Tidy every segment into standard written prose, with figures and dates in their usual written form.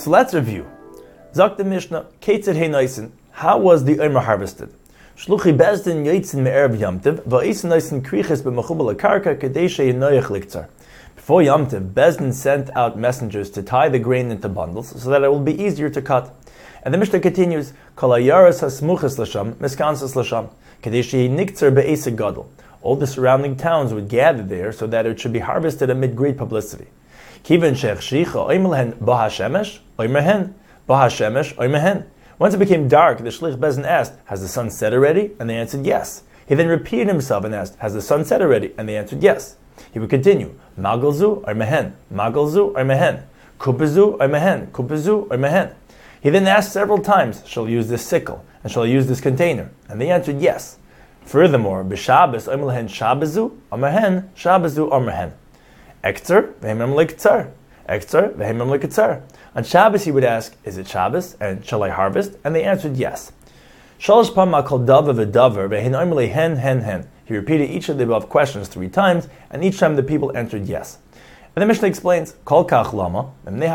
So let's review. Zok the Mishnah, Ketzed Hey Noisen, how was the Omer harvested? Shluchi Bezdin Yitzin Me'erev Yamtiv, Va'isen Noisen Kriches B'machubal HaKarka Kedei She'yinoyach Liktzar. Before Yamtiv, Bezdin sent out messengers to tie the grain into bundles so that it will be easier to cut. And the Mishnah continues, Kol hayaras hasmuchas l'sham, miskansas l'sham, Kedei she'yiniktzar be'esek gadol. All the surrounding towns would gather there so that it should be harvested amid great publicity. Kiven she'chshicha oimelhen bahashemesh, oimehen, bahashemesh, oimehen. Once it became dark, the Shlich Bezdin asked, has the sun set already? And they answered yes. He then repeated himself and asked, has the sun set already? And they answered yes. He would continue, Magalzu or mehen, Magalzu or mehen, Kupazu or mehen, Kupazu or mehen. He then asked several times, shall I use this sickle? And shall I use this container? And they answered yes. Furthermore, B'Shabbos oimelhen Shabbazu or mehen, Shabbazu or mehen. Ektzar, v'hemem lektzar. Ektzar, v'hemem lektzar. On Shabbos he would ask, is it Shabbos? And shall I harvest? And they answered yes. Shalosh pam kol davar v'davar v'hen oimele hen hen hen. He repeated each of the above questions 3 times, and each time the people answered yes. And the Mishnah explains, Kol kach lama,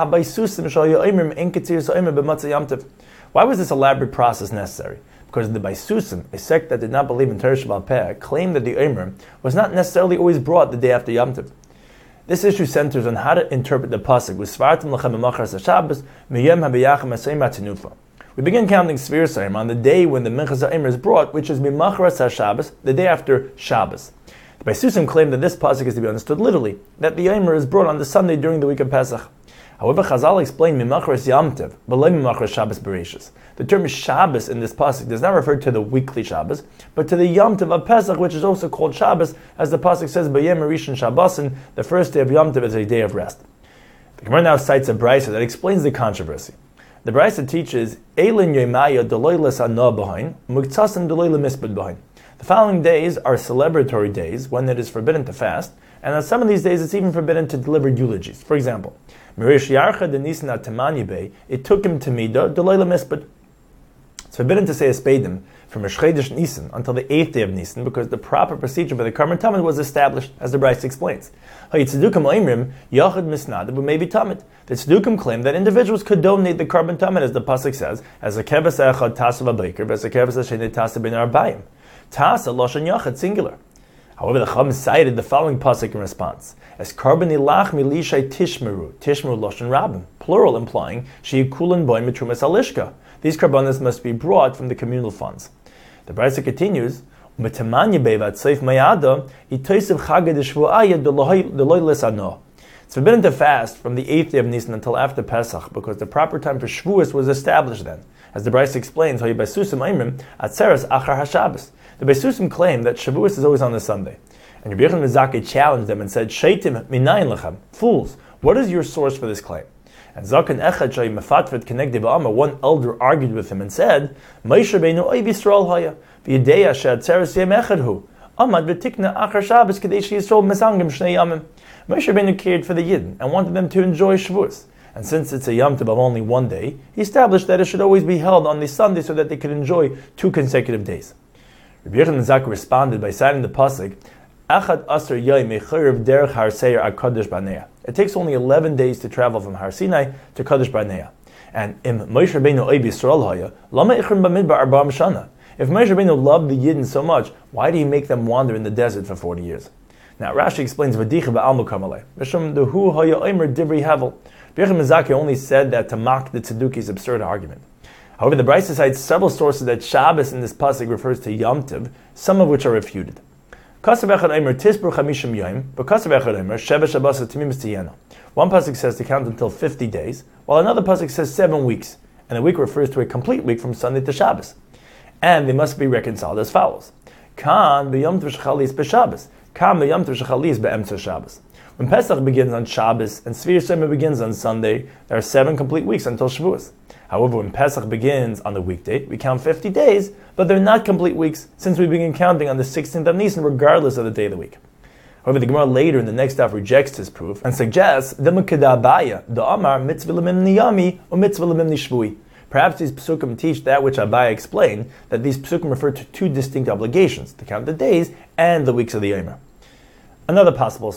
why was this elaborate process necessary? Because the Baisusim, a sect that did not believe in Torah Sheba'al Peh, claimed that the Omer was not necessarily always brought the day after Yom Tov. This issue centers on how to interpret the pasuk with Svartim Lachem B'Machras HaShabbos Miyem HaBiyachim HaSeim HaTenufa. We begin counting Sfir Saim on the day when the Minchas HaOmer is brought, which is B'Machras HaShabbos, the day after Shabbos. The Baisusim claim that this pasuk is to be understood literally, that the Omer is brought on the Sunday during the week of Pesach. However, Chazal explained Mimachras Yom Tov, B'Lei Mimachras Shabbos Bereshis. The term Shabbos in this pasuk does not refer to the weekly Shabbos, but to the Yom Tov of Pesach, which is also called Shabbos, as the pasuk says, B'Yem Rishon Shabbosin, the first day of Yom Tov is a day of rest. The Gemara now cites a brisa that explains the controversy. The brisa teaches, Eilin Yemaya Deloy L'Sanah B'Hain, Muktasim Deloy L'Mispad B'Hain. The following days are celebratory days when it is forbidden to fast, and on some of these days it's even forbidden to deliver eulogies. For example, Mirish Yarcha de Nisan Atamani Bey, it took him to Mida, Deloy L'Mispad. It's forbidden to say a spedim from Rosh Chodesh Nisan until the 8th day of Nisan because the proper procedure for the Karban Tamid was established, as the Brisa explains. The Tzedukim claim that individuals could donate the Karban Tamid, as the pasuk says, as a keves echad tasav abayker, as a keves hasheni tasav ben arbayim. Tasa loshan yachad, singular. However, the Chum cited the following pasuk in response: as Karban ilach milishai tishmeru loshan rabim, plural, implying sheikulan boy mitrumas alishka. These karbanos must be brought from the communal funds. The Brisa continues, it's forbidden to fast from the 8th day of Nisan until after Pesach, because the proper time for Shavuos was established then. As the Brisa explains, the Baisusim claim that Shavuos is always on the Sunday. And Rabbi Yochanan Mizaki challenged them and said, Sheitim minayin lechem, fools, what is your source for this claim? And Zakan Echad Shay Mefatvet Kenegdi Ba'ama, one elder argued with him and said, Moshe Rabbeinu Oiv Yisrael Haya, V'Yedeya She'atzeres Yem Echad Hu, Amad V'Tikna Achar Shabbos Kedei She'Yisrael Mezangim Shnei Yamim. Moshe Rabbeinu cared for the Yidden and wanted them to enjoy Shavuos. And since it's a Yom Tov of only one day, he established that it should always be held on the Sunday so that they could enjoy 2 consecutive days. Rabbi Yochanan Zaka responded by citing the pasuk, Achad Asar Yom Mecharev Derech Har Seir Ad Kadesh Barnea. It takes only 11 days to travel from Har Sinai to Kadesh Barnea. And Im Moshe Rabbeinu Oiv Yisrael Haya, Lama Ichrim Bamidbar Arba Mishana. If Moshe Rabbeinu loved the Yidden so much, why did he make them wander in the desert for 40 years? Now Rashi explains V'dicha Ba'al Mukamaleh. Mishum Dehu Haya Omer Dibri Hevel. Birchim Mizaki only said that to mock the Tzeduki's absurd argument. However, the Brisa cites several sources that Shabbos in this pasuk refers to Yom Tov, some of which are refuted. One pasuk says to count until 50 days, while another pasuk says 7 weeks, and a week refers to a complete week from Sunday to Shabbos. And they must be reconciled as follows. Kan b'yom tov shechalis b'Shabbos. Kan b'yom tov shechalis b'emtza Shabbos. When Pesach begins on Shabbos and Sfir Shema begins on Sunday, there are 7 complete weeks until Shavuos. However, when Pesach begins on the weekday, we count 50 days, but they're not complete weeks since we begin counting on the 16th of Nisan regardless of the day of the week. However, the Gemara later in the next daf rejects this proof and suggests the Abaya, the Amar mitzvah l'mimni yami or mitzvah l'mimni shvui. Perhaps these psukim teach that which Abaya explained, that these psukim refer to 2 distinct obligations, to count the days and the weeks of the Yomer. Another possible source.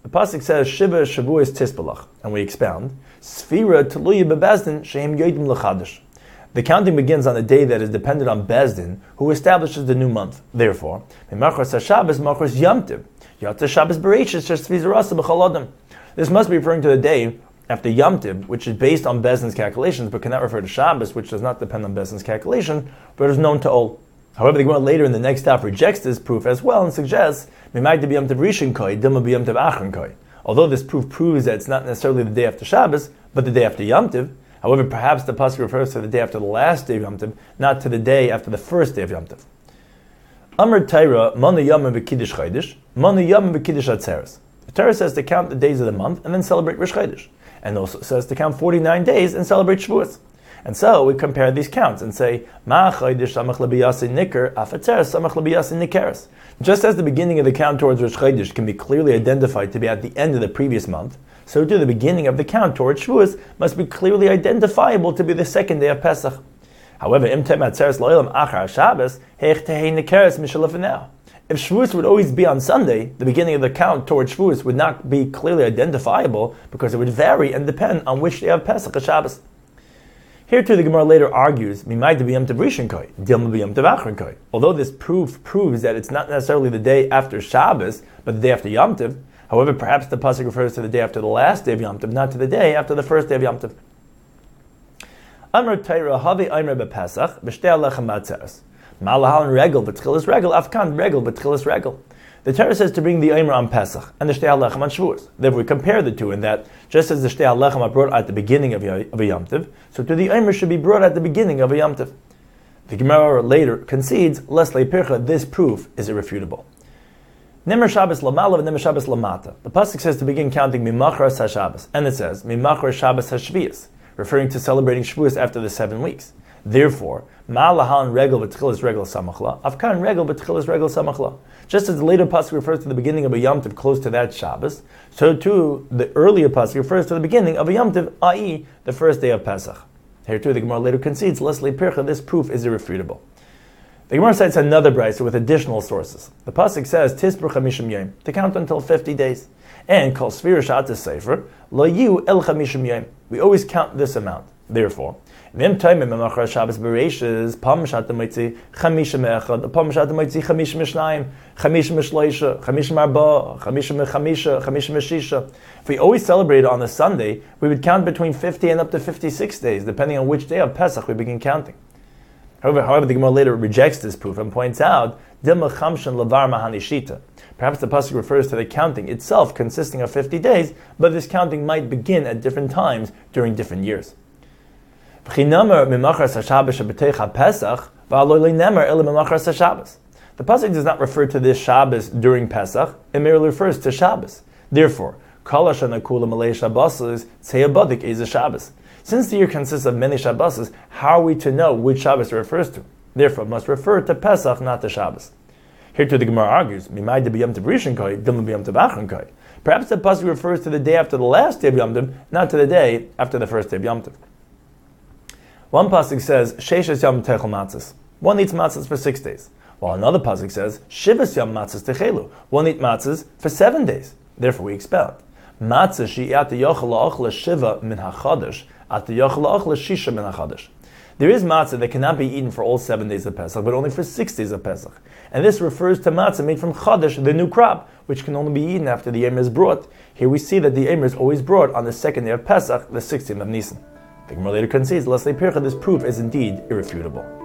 The pasuk says Shiva Shavuos Tispalach, and we expound Sfira Tluya Bebezdin Shehem Yodim L'Chadash. The counting begins on a day that is dependent on Bezdin, who establishes the new month. Therefore, Mimachros HaShabbos Machros Yom Tov Yatza Shabbos Bereishis Shesvizarasa B'Chol Adam. This must be referring to the day after Yom Tov, which is based on Bezdin's calculations, but cannot refer to Shabbos, which does not depend on Bezdin's calculation, but is known to all. However, the Gemara later in the next stop rejects this proof as well and suggests Mimagdi B'Yom Tov Rishon Koi, Dilma B'Yom Tov Achron Koi. Although this proof proves that it's not necessarily the day after Shabbos, but the day after Yom Tov. However, perhaps the pasuk refers to the day after the last day of Yom Tov, not to the day after the first day of Yom Tov. Amr Taira, Mana Yom V'Kiddush Chodesh, Mana Yom V'Kiddush Atzeres. The Torah says to count the days of the month and then celebrate Rosh Chodesh, and also says to count 49 days and celebrate Shavuos. And so we compare these counts and say, Ma Chodesh Samach L'Biyasi Nikar, Af Atzeres Samach L'Biyasi Nikeres. Just as the beginning of the count towards Rosh Chodesh can be clearly identified to be at the end of the previous month, so too the beginning of the count towards Shavuos must be clearly identifiable to be the second day of Pesach. However, Im Tem Atzeres Lo'olam Achar Shabbos, Heich Tehei Nikeres Mishalafenau. If Shavuos would always be on Sunday, the beginning of the count towards Shavuos would not be clearly identifiable because it would vary and depend on which day of Pesach or Shabbos. Here too the Gemara later argues, Mimai to B'Yom Tov Rishon Koi, Dilma B'Yom Tov Achron Koi. Although this proof proves that it's not necessarily the day after Shabbos, but the day after Yom Tov, however, perhaps the pasuk refers to the day after the last day of Yom Tov, not to the day after the first day of Yom Tov. Amr Teira Havi Aimer BePesach B'Shtei Alechem B'Atzeres Ma'alahan Regel B'Tchilas Regel Afkan Regel B'Tchilas Regel. The Torah says to bring the Aimer on Pesach and the Shtei Alechem on Shavuos. Therefore, we compare the two in that just as the Shtei Alechem are brought at the beginning of a Yom Tov, so to the Aimer should be brought at the beginning of a Yom Tov. The Gemara later concedes, Lesle Pircha, this proof is irrefutable. Nemer Shabbos Lamala and Nemer Shabbos Lamata. The pasuk says to begin counting Mimachras HaShabbos, and it says Mimachras Shabbos HaShvius, referring to celebrating Shavuos after the 7 weeks. Therefore, Ma'alahan Regel B'Tchilas Regel Samachla, Afkan Regel B'Tchilas Regel Samachla. Just as the later pasuk refers to the beginning of a Yom Tov close to that Shabbos, so too the earlier pasuk refers to the beginning of a Yom Tov, i.e., the first day of Pesach. Here too the Gemara later concedes, Leslie Pircha, this proof is irrefutable. The Gemara cites another brayso with additional sources. The pasuk says Tisbur Chamishim Yom, to count until 50 days, and Kol Sfira Shatas Sefer Lo Yu El Chamishim Yom. We always count this amount. Therefore, Vim Taimim Memachar Shabbos Bereishis Pam Shat Moitzi Chamishim Echad, Pam Shat Moitzi Chamishim Shnayim, Chamishim Shloisha, Chamishim Arba, Chamishim Chamisha, Chamishim Shisha. If we always celebrate on a Sunday, we would count between 50 and up to 56 days, depending on which day of Pesach we begin counting. However, the Gemara later rejects this proof and points out, Dilma Chamshan Lavar Mahanishita. Perhaps the pasuk refers to the counting itself consisting of 50 days, but this counting might begin at different times during different years. The pasuk does not refer to this Shabbos during Pesach, it merely refers to Shabbos. Therefore, Kol Shana Kula Malay Shabbos Tzeyabadik is a Shabbos. Since the year consists of many Shabbos, how are we to know which Shabbos it refers to? Therefore, it must refer to Pesach, not to Shabbos. Here too the Gemara argues, Mimai de B'Yom Tov Rishon Koi, Dilma B'Yom Tov Achron Koi. Perhaps the pasuk refers to the day after the last day of Yom Tov, not to the day after the first day of Yom Tov. One pasuk says, Sheishes Yom Techel Matzos. One eats matzahs for 6 days. While another pasuk says, Shivas Yom Matzos Techelu. One eats matzahs for 7 days. Therefore we expound. Matzah she'at yochel la'ochla shiva min ha'chodesh, at yochel la'ochla shisha min ha'chodesh. There is matzah that cannot be eaten for all 7 days of Pesach, but only for 6 days of Pesach. And this refers to matzah made from chodesh, the new crop, which can only be eaten after the Eimer is brought. Here we see that the Eimer is always brought on the second day of Pesach, the 16th of Nisan. The Gemara later concedes, Leslie Pircha, this proof is indeed irrefutable.